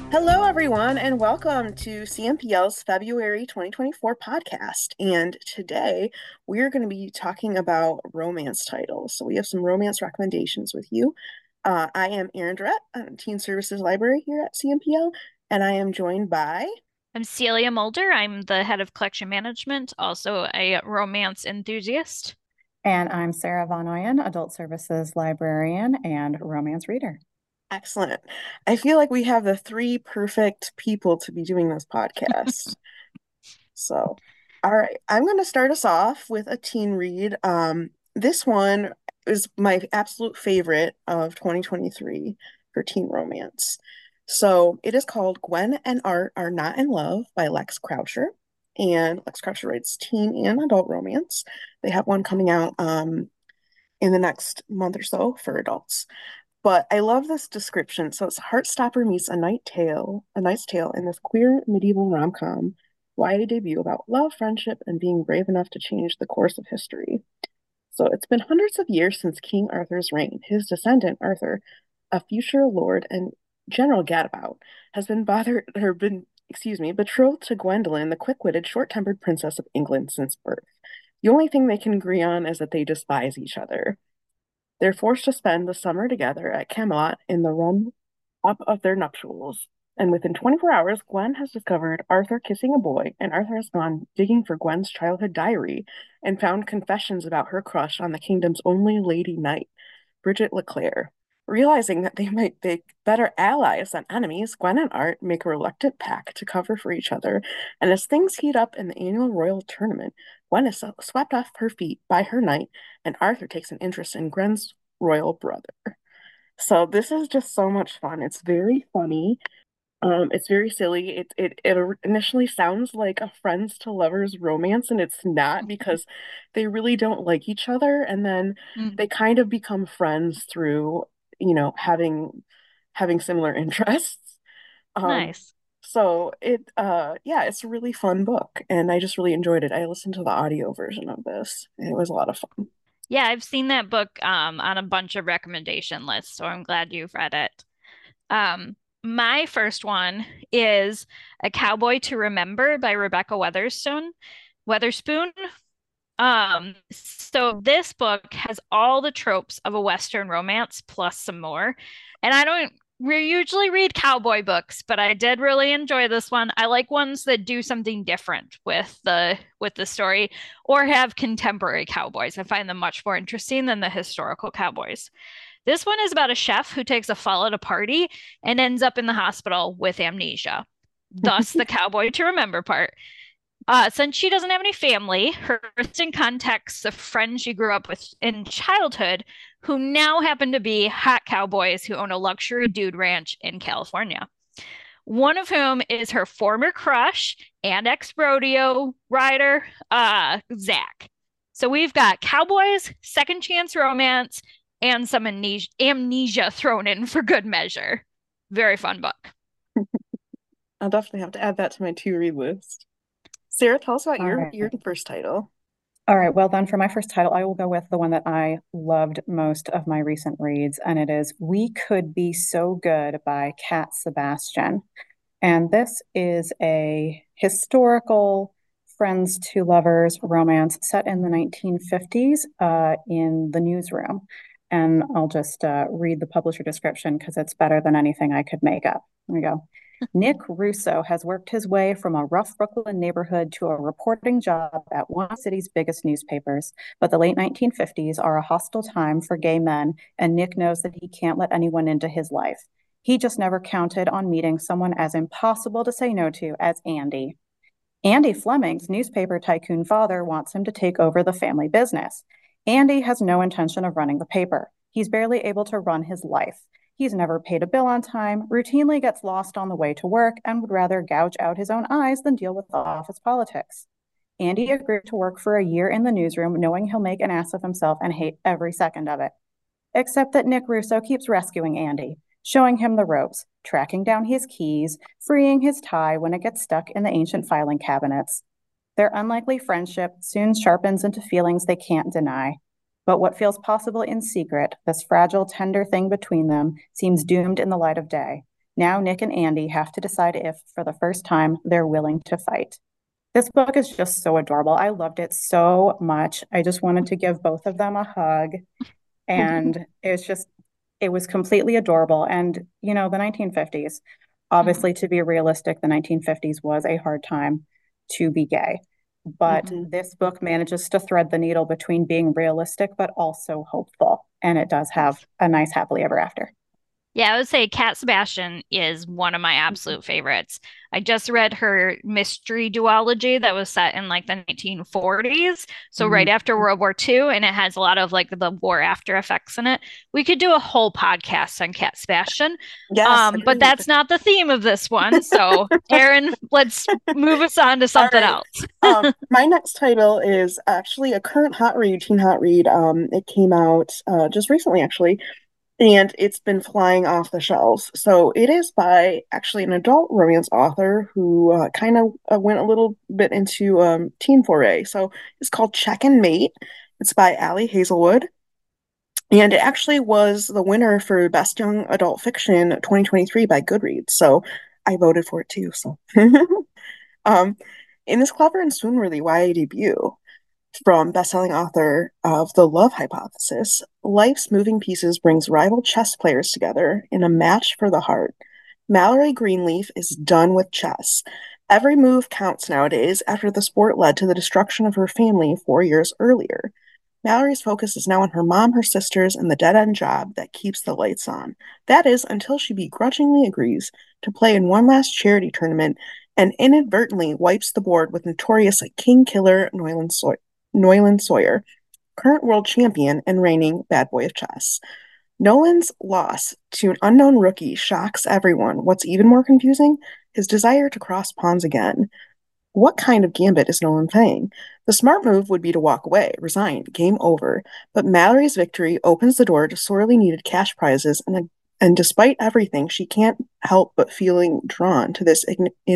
Hello, everyone, and welcome to CMPL's February 2024 podcast. And today we're going to be talking about romance titles. So we have some romance recommendations with you. I am Erin Durrett, Teen Services Library here at CMPL, and I am joined by I'm Celia Mulder. I'm the head of collection management, also a romance enthusiast. And I'm Sarah Von Oyen, Adult Services Librarian and Romance Reader. Excellent. I feel like we have the three perfect people to be doing this podcast. So, all right, I'm going to start us off with a teen read. This one is my absolute favorite of 2023 for teen romance. So, it is called Gwen and Art Are Not in Love by Lex Croucher. And Lex Croucher writes teen and adult romance. They have one coming out in the next month or so for adults. But I love this description. So it's Heartstopper meets A Knight's Tale in this queer medieval rom-com YA debut about love, friendship, and being brave enough to change the course of history. So it's been hundreds of years since King Arthur's reign. His descendant, Arthur, a future lord and general gadabout, has been betrothed to Gwendolen, the quick-witted, short-tempered princess of England since birth. The only thing they can agree on is that they despise each other. They're forced to spend the summer together at Camelot in the run up of their nuptials. And within 24 hours, Gwen has discovered Arthur kissing a boy, and Arthur has gone digging for Gwen's childhood diary and found confessions about her crush on the kingdom's only lady knight, Bridget LeClaire. Realizing that they might be better allies than enemies, Gwen and Art make a reluctant pact to cover for each other. And as things heat up in the annual royal tournament, Gwen is swept off her feet by her knight, and Arthur takes an interest in Gwen's royal brother. So this is just so much fun. It's very funny. It's very silly. It initially sounds like a friends to lovers romance, and it's not because they really don't like each other, and then Mm, they kind of become friends through, having similar interests. Um, nice. so yeah, it's a really fun book, and I just really enjoyed it. I listened to the audio version of this, and it was a lot of fun. Yeah, I've seen that book on a bunch of recommendation lists, so I'm glad you've read it. My first one is A Cowboy to Remember by Rebecca Weatherspoon. So this book has all the tropes of a Western romance plus some more. And I don't usually read cowboy books, but I did really enjoy this one. I like ones that do something different with the story or have contemporary cowboys. I find them much more interesting than the historical cowboys. This one is about a chef who takes a fall at a party and ends up in the hospital with amnesia. Thus the cowboy to remember part. Since she doesn't have any family, her distant contacts the friends she grew up with in childhood, who now happen to be hot cowboys who own a luxury dude ranch in California. One of whom is her former crush and ex-rodeo rider, Zach. So we've got cowboys, second chance romance, and some amnesia thrown in for good measure. Very fun book. I'll definitely have to add that to my to read list. Sarah, tell us about All your right. first title. All right. Well, then for my first title, I will go with the one that I loved most of my recent reads, and it is We Could Be So Good by Cat Sebastian. And this is a historical friends to lovers romance set in the 1950s in the newsroom. And I'll just read the publisher description because it's better than anything I could make up. Here we go. Nick Russo has worked his way from a rough Brooklyn neighborhood to a reporting job at one of the city's biggest newspapers. But the late 1950s are a hostile time for gay men, and Nick knows that he can't let anyone into his life. He just never counted on meeting someone as impossible to say no to as Andy. Andy Fleming's newspaper tycoon father wants him to take over the family business. Andy has no intention of running the paper. He's barely able to run his life. He's never paid a bill on time, routinely gets lost on the way to work, and would rather gouge out his own eyes than deal with office politics. Andy agreed to work for a year in the newsroom, knowing he'll make an ass of himself and hate every second of it. Except that Nick Russo keeps rescuing Andy, showing him the ropes, tracking down his keys, freeing his tie when it gets stuck in the ancient filing cabinets. Their unlikely friendship soon sharpens into feelings they can't deny. But what feels possible in secret, this fragile, tender thing between them, seems doomed in the light of day. Now Nick and Andy have to decide if, for the first time, they're willing to fight. This book is just so adorable. I loved it so much. I just wanted to give both of them a hug. And it was completely adorable. And, you know, the 1950s, obviously, to be realistic, the 1950s was a hard time to be gay. But this book manages to thread the needle between being realistic, but also hopeful. And it does have a nice happily ever after. Yeah, I would say Cat Sebastian is one of my absolute favorites. I just read her mystery duology that was set in like the 1940s, so right after World War II, and it has a lot of like the war after effects in it. We could do a whole podcast on Cat Sebastian. Yes, but that's not the theme of this one. So, Erin, let's move us on to something else. My next title is actually a current hot read, teen hot read. It came out just recently, actually. And it's been flying off the shelves. So it is by actually an adult romance author who kind of went a little bit into teen foray. So it's called Check and Mate. It's by Ali Hazelwood. And it actually was the winner for Best Young Adult Fiction 2023 by Goodreads. So I voted for it too. So in this clever and swoon-worthy YA debut, from bestselling author of The Love Hypothesis, life's moving pieces brings rival chess players together in a match for the heart. Mallory Greenleaf is done with chess. Every move counts nowadays after the sport led to the destruction of her family 4 years earlier. Mallory's focus is now on her mom, her sisters, and the dead-end job that keeps the lights on. That is, until she begrudgingly agrees to play in one last charity tournament and inadvertently wipes the board with notorious king killer Noylan Sawyer, current world champion and reigning bad boy of chess. Nolan's loss to an unknown rookie shocks everyone. What's even more confusing? His desire to cross pawns again. What kind of gambit is Nolan playing? The smart move would be to walk away, resign, game over. But Mallory's victory opens the door to sorely needed cash prizes, and despite everything, she can't help but feeling drawn to this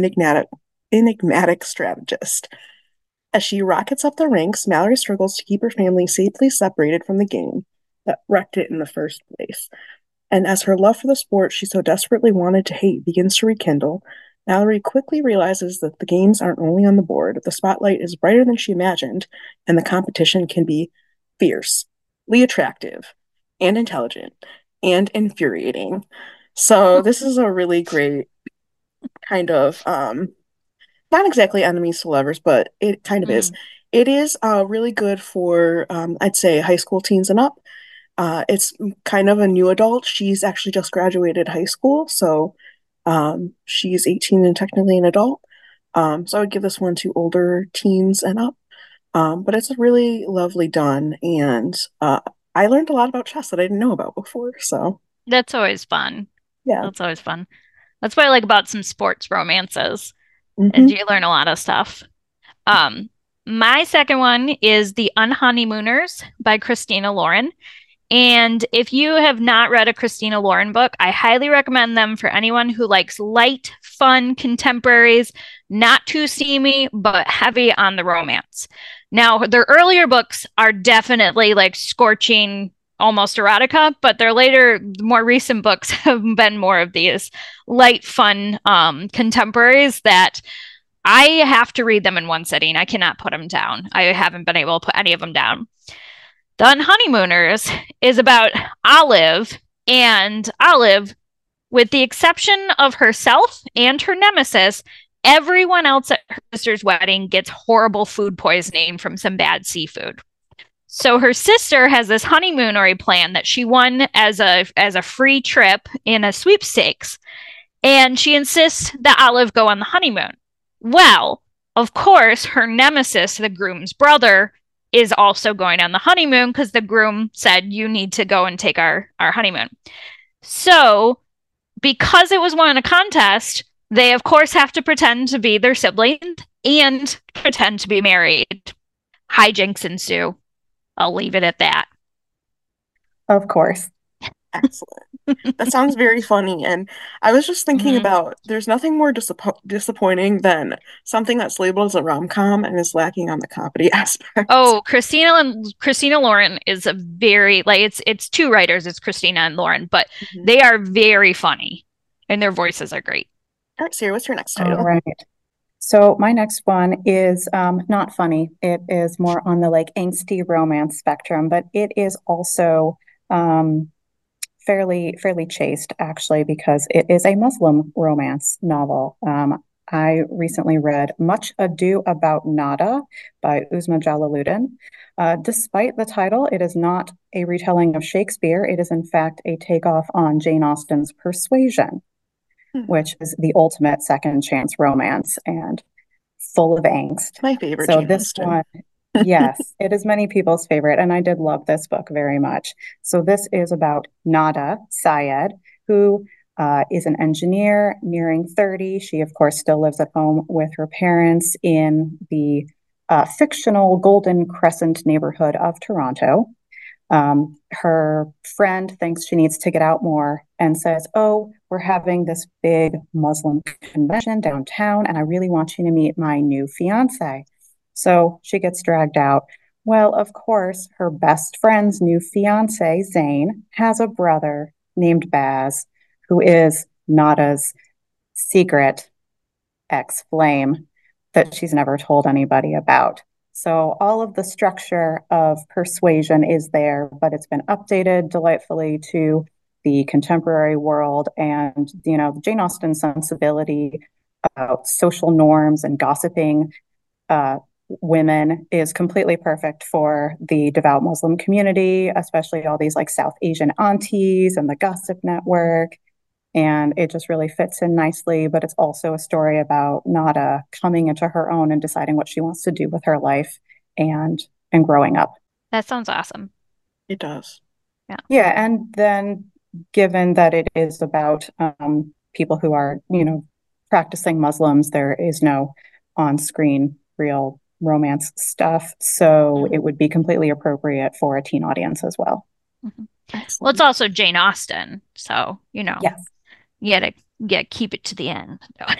enigmatic strategist. As she rockets up the ranks, Mallory struggles to keep her family safely separated from the game that wrecked it in the first place. And as her love for the sport she so desperately wanted to hate begins to rekindle, Mallory quickly realizes that the games aren't only on the board, the spotlight is brighter than she imagined, and the competition can be fiercely attractive, and intelligent, and infuriating. So this is a really great kind of not exactly enemies to lovers, but it kind of is. It is really good for I'd say high school teens and up. It's kind of a new adult. She's actually just graduated high school, so she's 18 and technically an adult. So I would give this one to older teens and up. But it's really lovely done, and I learned a lot about chess that I didn't know about before. So That's always fun. yeah. That's always fun. That's what I like about some sports romances, Mhm. is you learn a lot of stuff. My second one is The Unhoneymooners by Christina Lauren. And if you have not read a Christina Lauren book, I highly recommend them for anyone who likes light, fun contemporaries, not too steamy, but heavy on the romance. Now, their earlier books are definitely like scorching, almost erotica, but their later, more recent books have been more of these light, fun contemporaries that I have to read them in one sitting. I cannot put them down. I haven't been able to put any of them down. The Unhoneymooners is about Olive, and Olive, with the exception of herself and her nemesis, everyone else at her sister's wedding gets horrible food poisoning from some bad seafood. So her sister has this honeymoonery plan that she won as a free trip in a sweepstakes, and she insists that Olive go on the honeymoon. Well, of course, her nemesis, the groom's brother, is also going on the honeymoon because the groom said, you need to go and take our honeymoon. So, because it was won in a contest, they of course have to pretend to be their sibling and pretend to be married. Hijinks ensue. I'll leave it at that. Of course. Excellent. That sounds very funny. And I was just thinking about there's nothing more disappointing than something that's labeled as a rom-com and is lacking on the comedy aspect. Oh, Christina Lauren is a very, like, it's two writers, it's Christina and Lauren, but they are very funny. And their voices are great. All right, Sarah, what's your next All title? right. So my next one is not funny. It is more on the like angsty romance spectrum, but it is also um, fairly chaste actually because it is a Muslim romance novel. I recently read Much Ado About Nada by Uzma Jalaluddin. Despite the title, it is not a retelling of Shakespeare. It is in fact a takeoff on Jane Austen's Persuasion, Hmm. which is the ultimate second chance romance and full of angst. My favorite So Jane this Austen. one, yes, it is many people's favorite, and I did love this book very much. So this is about Nada Syed, who is an engineer nearing 30. She, of course, still lives at home with her parents in the fictional Golden Crescent neighborhood of Toronto. Her friend thinks she needs to get out more and says, "Oh, we're having this big Muslim convention downtown, and I really want you to meet my new fiance." So she gets dragged out. Well, of course, her best friend's new fiance, Zane, has a brother named Baz, who is Nada's secret ex flame that she's never told anybody about. So all of the structure of Persuasion is there, but it's been updated delightfully to the contemporary world and, you know, Jane Austen's sensibility about social norms and gossiping uh, women is completely perfect for the devout Muslim community, especially all these like South Asian aunties and the Gossip Network. And it just really fits in nicely, but it's also a story about Nada coming into her own and deciding what she wants to do with her life and and growing up. That sounds awesome. It does. Yeah. Yeah, and then given that it is about people who are, you know, practicing Muslims, there is no on-screen real romance stuff, so Mhm. it would be completely appropriate for a teen audience as well. Mhm. Well, it's Excellent. also Jane Austen, so Yes. you gotta keep it to the end.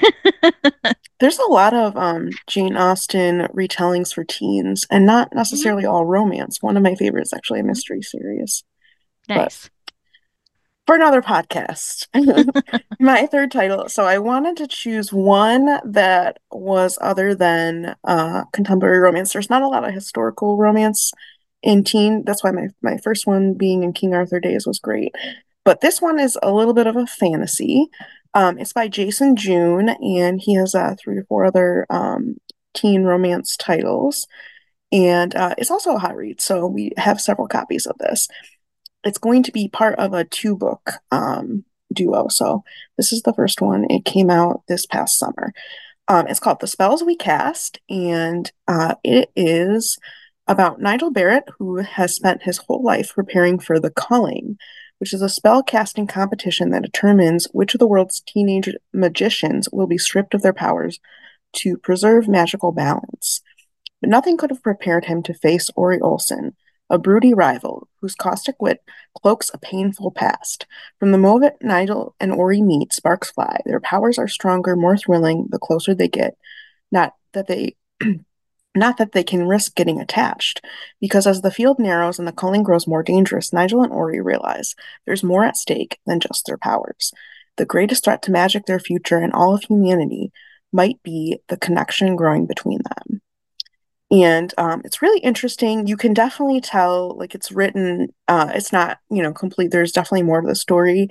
There's a lot of Jane Austen retellings for teens, and not Mhm. necessarily all romance. One of my favorites is actually a Mhm. mystery series. But Nice. for another podcast. My third title. So I wanted to choose one that was other than contemporary romance. There's not a lot of historical romance in teen. That's why my first one being in King Arthur Days was great. But this one is a little bit of a fantasy. It's by Jason June, and he has three or four other teen romance titles. And it's also a hot read, so we have several copies of this. It's going to be part of a two-book duo. So this is the first one. It came out this past summer. It's called The Spells We Cast, and it is about Nigel Barrett, who has spent his whole life preparing for The Calling, which is a spell casting competition that determines which of the world's teenage magicians will be stripped of their powers to preserve magical balance. But nothing could have prepared him to face Ori Olson, a broody rival whose caustic wit cloaks a painful past. From the moment Nigel and Ori meet, sparks fly. Their powers are stronger, more thrilling the closer they get. Not that they not that they can risk getting attached, because as the field narrows and the calling grows more dangerous, Nigel and Ori realize there's more at stake than just their powers. The greatest threat to magic, their future, and all of humanity might be the connection growing between them. And it's really interesting. You can definitely tell, like it's written, it's not, complete. There's definitely more to the story.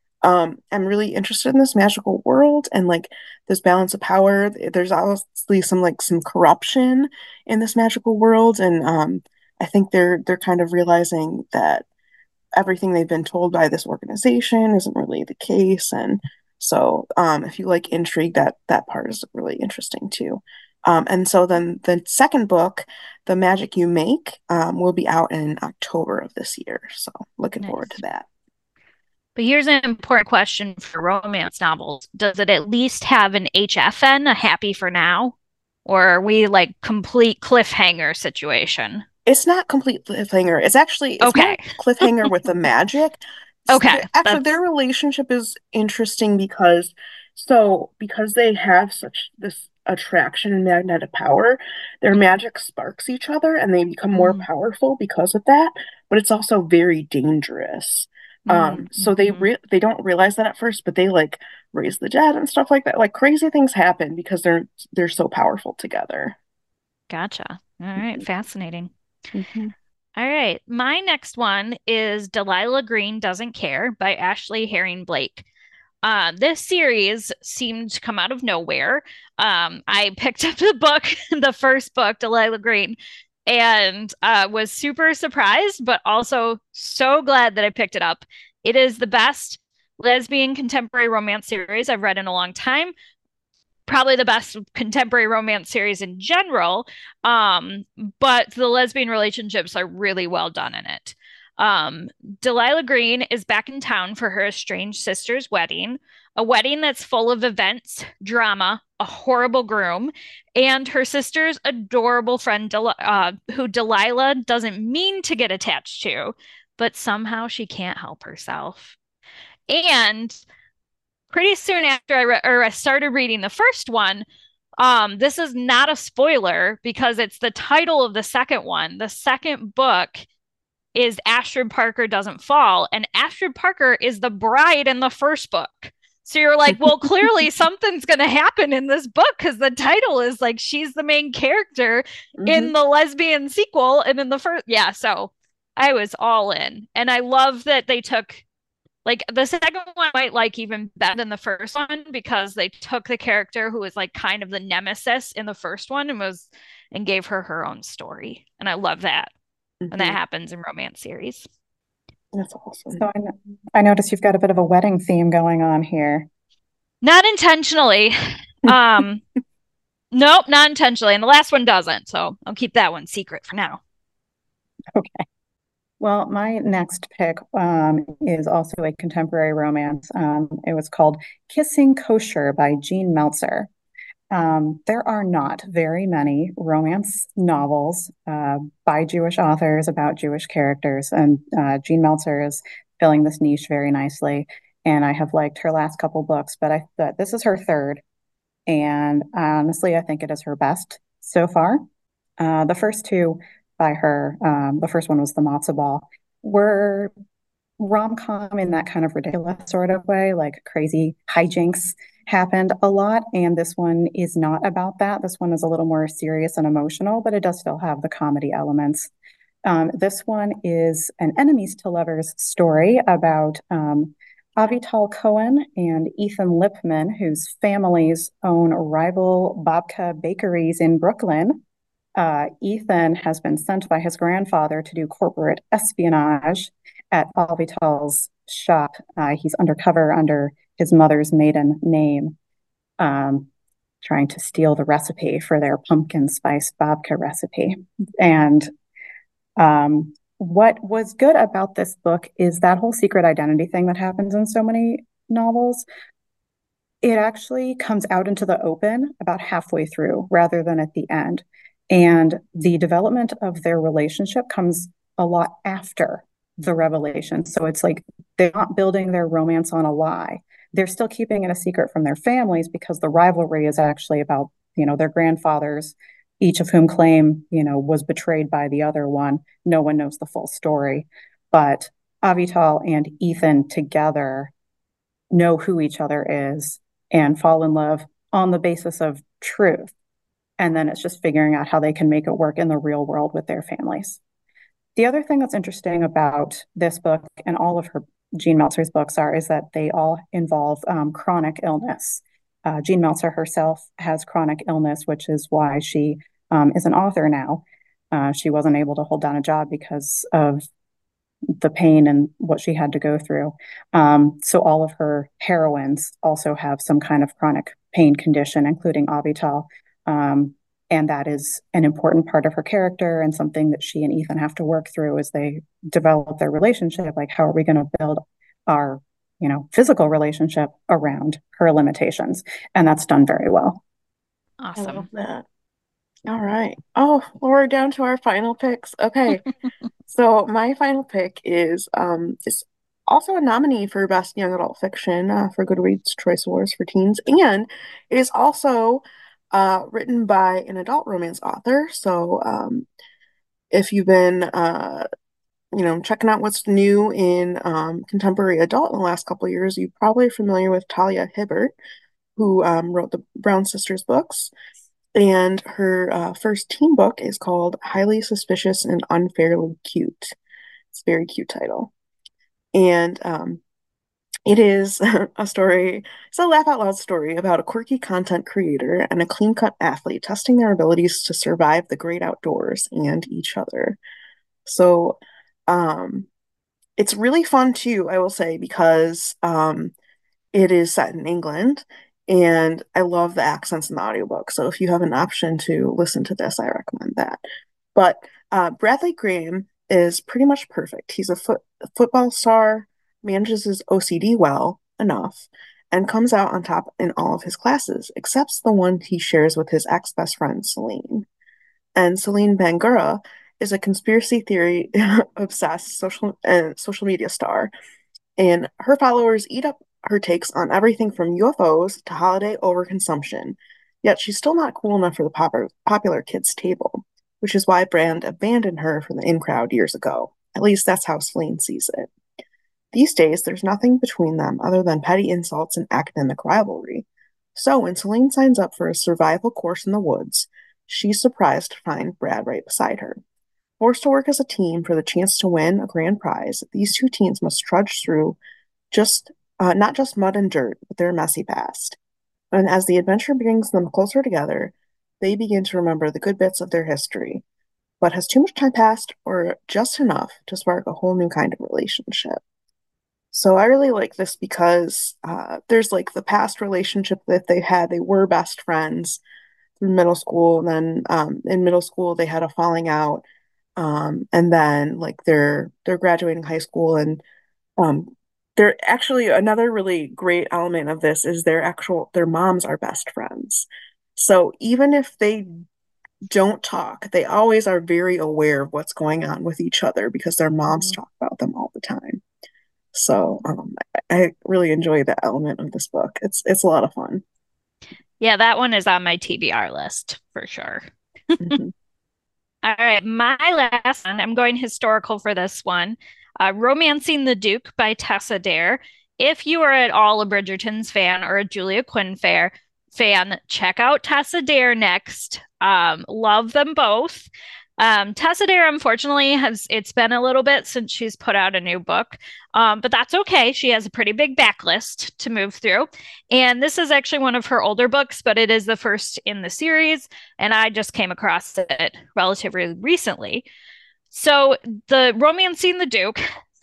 I'm really interested in this magical world and like this balance of power. There's obviously some corruption in this magical world, and I think they're kind of realizing that everything they've been told by this organization isn't really the case. And so, if you like intrigue, that part is really interesting too. And so then the second book, The Magic You Make, will be out in October of this year. So looking forward to Nice. that. But here's an important question for romance novels. Does it at least have an HFN, a happy for now? Or are we like complete cliffhanger situation? It's not complete cliffhanger. It's more Okay. cliffhanger with the magic. Okay. Actually, their That's relationship is interesting because they have such this attraction and magnetic power, their mhm. magic sparks each other and they become more Mm, powerful because of that, but it's also very dangerous. So Mm-hmm. they don't realize that at first, but they like raise the dead and stuff like that. Like crazy things happen because they're so powerful together. Gotcha. All right, fascinating. Mm-hmm. All right, my next one is Delilah Green Doesn't Care by Ashley Herring Blake. This series seemed to come out of nowhere. I picked up the book, the first book, Delilah Green, and was super surprised, but also so glad that I picked it up. It is the best lesbian contemporary romance series I've read in a long time. Probably the best contemporary romance series in general. Um, but the lesbian relationships are really well done in it. Um, Delilah Green is back in town for her estranged sister's wedding, a wedding that's full of events, drama, a horrible groom, and her sister's adorable friend, who Delilah doesn't mean to get attached to, but somehow she can't help herself. And pretty soon after I started reading the first one, this is not a spoiler because it's the title of the second one. The second book is Astrid Parker Doesn't Fall, and Astrid Parker is the bride in the first book. So you're like, well, clearly something's going to happen in this book because the title is like she's the main character Mm-hmm. in the lesbian sequel and in the first. Yeah, so I was all in. And I love that they took like the second one I might like even better than the first one because they took the character who was like kind of the nemesis in the first one and gave her her own story. And I love that when that Mm-hmm. happens in romance series. That's So awesome. I notice you've got a bit of a wedding theme going on here. Not intentionally. Um, nope, not intentionally. And the last one doesn't. So I'll keep that one secret for now. Okay. Well, my next pick is also a contemporary romance. It was called Kissing Kosher by Jean Meltzer. There are not very many romance novels by Jewish authors about Jewish characters, and Jean Meltzer is filling this niche very nicely. And I have liked her last couple books, but this is her third, and honestly, I think it is her best so far. The first two by her, the first one was The Matzo Ball, were rom-com in that kind of ridiculous sort of way, like crazy hijinks happened a lot. And this one is not about that. This one is a little more serious and emotional, but it does still have the comedy elements. This one is an enemies to lovers story about Avital Cohen and Ethan Lipman, whose families own rival Babka bakeries in Brooklyn. Ethan has been sent by his grandfather to do corporate espionage at Avital's shop. He's undercover under his mother's maiden name, um, trying to steal the recipe for their pumpkin spice babka recipe. And what was good about this book is that whole secret identity thing that happens in so many novels. It actually comes out into the open about halfway through rather than at the end. And the development of their relationship comes a lot after the revelation. So it's like they're not building their romance on a lie. They're still keeping it a secret from their families because the rivalry is actually about, their grandfathers, each of whom claim, was betrayed by the other one. No one knows the full story. But Avital and Ethan together know who each other is and fall in love on the basis of truth. And then it's just figuring out how they can make it work in the real world with their families. The other thing that's interesting about this book and all of her Jean Meltzer's books is that they all involve chronic illness. Jean Meltzer herself has chronic illness, which is why she is an author now. She wasn't able to hold down a job because of the pain and what she had to go through. So all of her heroines also have some kind of chronic pain condition, including Avital. And that is an important part of her character and something that she and Ethan have to work through as they develop their relationship. Like, how are we going to build our, physical relationship around her limitations? And that's done very well. I love Awesome. that. All right. Oh, well, we're down to our final picks. Okay. So my final pick is also a nominee for Best Young Adult Fiction for Goodreads Choice Awards for Teens, and it is also written by an adult romance author. So if you've been checking out what's new in contemporary adult in the last couple of years, you probably are familiar with Talia Hibbert, who wrote the Brown Sisters books. And her first teen book is called Highly Suspicious and Unfairly Cute. It's a very cute title. And it is a story, it's a laugh out loud story about a quirky content creator and a clean cut athlete testing their abilities to survive the great outdoors and each other. So, um, it's really fun too, I will say, because it is set in England and I love the accents in the audiobook. So if you have an option to listen to this, I recommend that. But Bradley Graham is pretty much perfect. He's a football star, manages his OCD well enough, and comes out on top in all of his classes, except the one he shares with his ex-best friend, Celine. And Celine Bangura is a conspiracy theory obsessed social media star, and her followers eat up her takes on everything from UFOs to holiday overconsumption. Yet she's still not cool enough for the popular kids' table, which is why Brand abandoned her from the in crowd years ago. At least that's how Celine sees it. These days, there's nothing between them other than petty insults and academic rivalry. So when Celine signs up for a survival course in the woods, she's surprised to find Brad right beside her. Forced to work as a team for the chance to win a grand prize, these two teens must trudge through just not just mud and dirt, but their messy past. And as the adventure brings them closer together, they begin to remember the good bits of their history. But has too much time passed, or just enough to spark a whole new kind of relationship? So I really like this because there's like the past relationship that they had. They were best friends through middle school. And then in middle school, they had a falling out. And then like they're graduating high school and um, they're actually another really great element of this is their moms are best friends. So even if they don't talk, they always are very aware of what's going on with each other because their moms Mhm. talk about them all the time. So I really enjoy that element of this book. It's a lot of fun. Yeah, that one is on my TBR list for sure. Mhm. All right, my last one, I'm going historical for this one. Romancing the Duke by Tessa Dare. If you are at all a Bridgerton's fan or a Julia Quinn fan, check out Tessa Dare next. Love them both. Tessa Dare, unfortunately, it's been a little bit since she's put out a new book, but that's okay. She has a pretty big backlist to move through. And this is actually one of her older books, but it is the first in the series and I just came across it relatively recently. So, the Romancing the Duke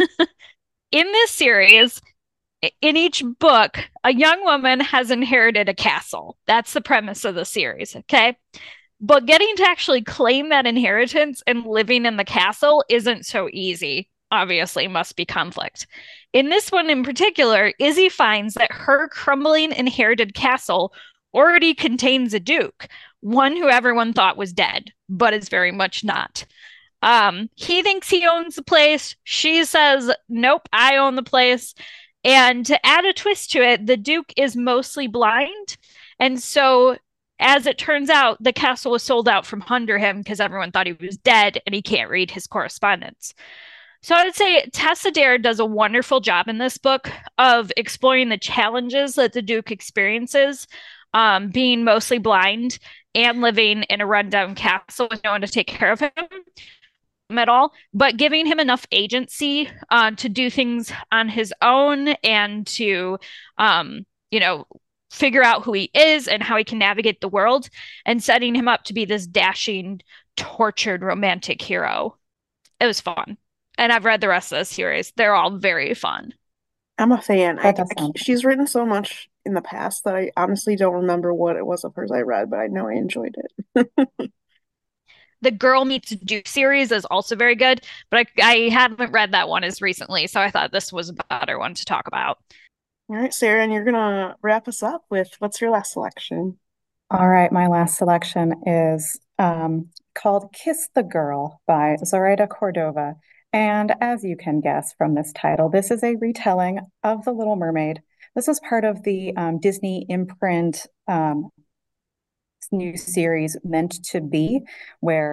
in this series, in each book, a young woman has inherited a castle. That's the premise of the series, okay? But getting to actually claim that inheritance and living in the castle isn't so easy. Obviously, must be conflict. In this one in particular, Izzy finds that her crumbling inherited castle already contains a duke, one who everyone thought was dead, but is very much not. He thinks he owns the place. She says, nope, I own the place. And to add a twist to it, the Duke is mostly blind. And so, as it turns out, the castle was sold out from under him because everyone thought he was dead and he can't read his correspondence. So, I would say Tessa Dare does a wonderful job in this book of exploring the challenges that the Duke experiences, being mostly blind and living in a rundown castle with no one to take care of him at all, but giving him enough agency to do things on his own and to, um, you know, figure out who he is and how he can navigate the world and setting him up to be this dashing, tortured romantic hero. It was fun. And I've read the rest of the series. They're all very fun. I'm a fan. That does sound She's written so much in the past that I honestly don't remember what it was of hers I read, but I know I enjoyed it. The Girl Meets Duke series is also very good, but I haven't read that one as recently, so I thought this was a better one to talk about. All right, Sarah, and you're gonna wrap us up with what's your last selection? All right, my last selection is called Kiss the Girl by Zoraida Cordova. And as you can guess from this title, this is a retelling of The Little Mermaid. This is part of the Disney imprint new series Meant to Be, where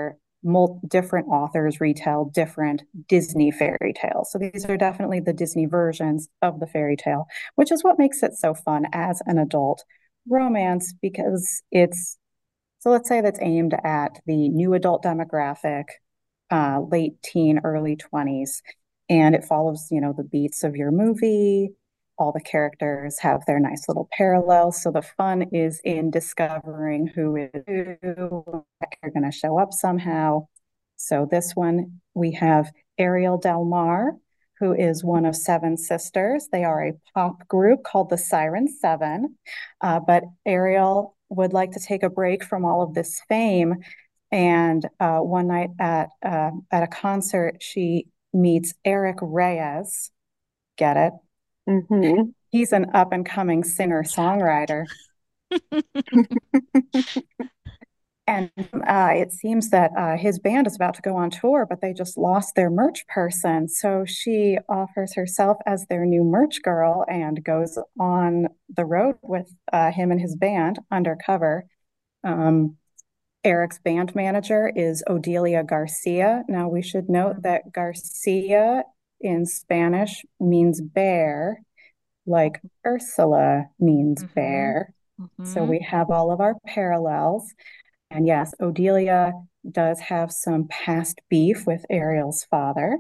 different authors retell different Disney fairy tales. So these are definitely the Disney versions of the fairy tale, which is what makes it so fun as an adult romance, because it's, so let's say that's aimed at the new adult demographic, late teen, early 20s, and it follows, the beats of your movie. All the characters have their nice little parallels. So the fun is in discovering who is who, are going to show up somehow. So this one, we have Ariel Del Mar, who is one of seven sisters. They are a pop group called the Siren Seven. But Ariel would like to take a break from all of this fame. And one night at a concert, she meets Eric Reyes. Get it? Mm-hmm. He's an up and coming singer-songwriter. And it seems that his band is about to go on tour, but they just lost their merch person. So she offers herself as their new merch girl and goes on the road with him and his band undercover. Eric's band manager is Odelia Garcia. Now, we should note that Garcia in Spanish means bear, like Ursula means bear. So we have all of our parallels. And yes, Odelia does have some past beef with Ariel's father.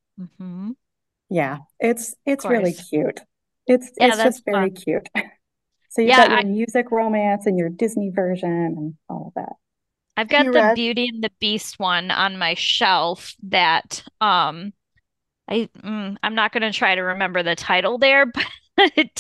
Yeah, it's really cute. It's just very cute. So you've got your music romance and your Disney version and all of that. I've got the Beauty and the Beast one on my shelf that I'm not going to try to remember the title there, but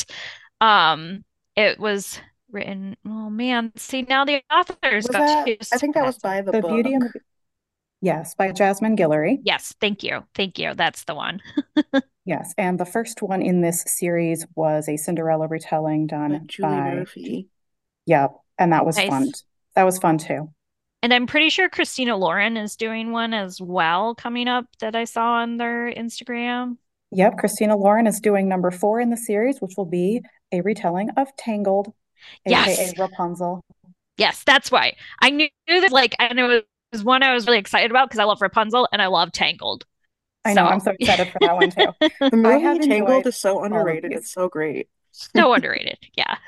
it was written. Oh man, see now the authors got too. I think that was by the book. Beauty and the Yes, by Jasmine Guillory. Yes, thank you. That's the one. Yes, and the first one in this series was a Cinderella retelling done by Julie Murphy. Yeah, and that was fun. That was fun too. And I'm pretty sure Christina Lauren is doing one as well coming up that I saw on their Instagram. Yep, Christina Lauren is doing number 4 in the series, which will be a retelling of Tangled, aka Rapunzel. Yes, that's why. I knew that, and it was one I was really excited about because I love Rapunzel and I love Tangled. I know, I'm so excited for that one too. The movie Tangled is so underrated. It's so great. So underrated. Yeah.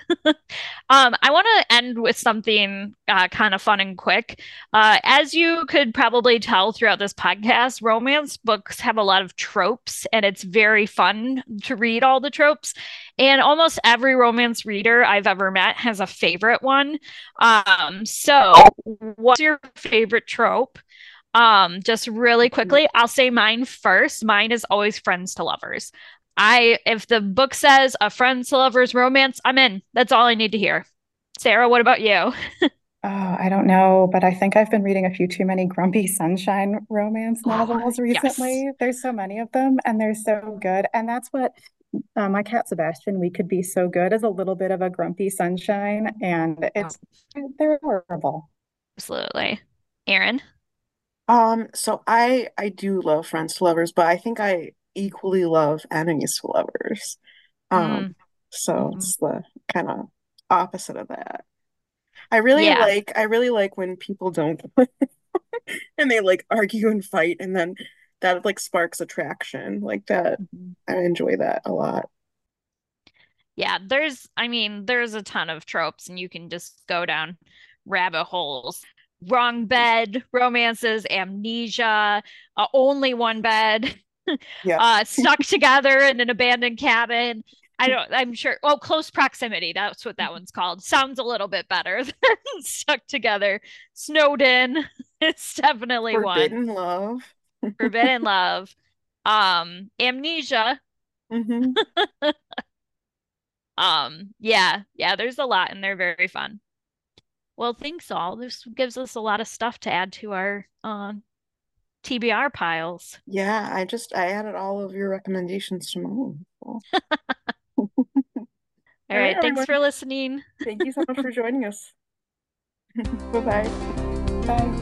I want to end with something kind of fun and quick. As you could probably tell throughout this podcast, romance books have a lot of tropes, and it's very fun to read all the tropes. And almost every romance reader I've ever met has a favorite one. So what's your favorite trope? Just really quickly, I'll say mine first. Mine is always friends to lovers. If the book says a friends to lovers romance, I'm in. That's all I need to hear. Sarah, what about you? I don't know, but I think I've been reading a few too many Grumpy Sunshine romance novels recently. Yes. There's so many of them, and they're so good. And that's what my cat Sebastian, we could be so good as a little bit of a Grumpy Sunshine, and they're adorable. Absolutely. Erin? So I do love friends to lovers, but I think I equally love enemies to lovers. So it's the kind of opposite of that. I really like when people don't and they argue and fight, and then that sparks attraction like that. I enjoy that a lot. Yeah, there's a ton of tropes, and you can just go down rabbit holes. Wrong bed romances, amnesia, only one bed. Stuck together in an abandoned cabin. I'm sure. Oh, close proximity. That's what that one's called. Sounds a little bit better than stuck together. Snowed in. It's definitely Forbidden love. Forbidden love. Amnesia. Yeah, there's a lot and they're very fun. Well, thanks all. This gives us a lot of stuff to add to our TBR piles. Yeah, I added all of your recommendations to mine. So. All right, thanks for listening. Thank you so much for joining us. Bye-bye. Bye.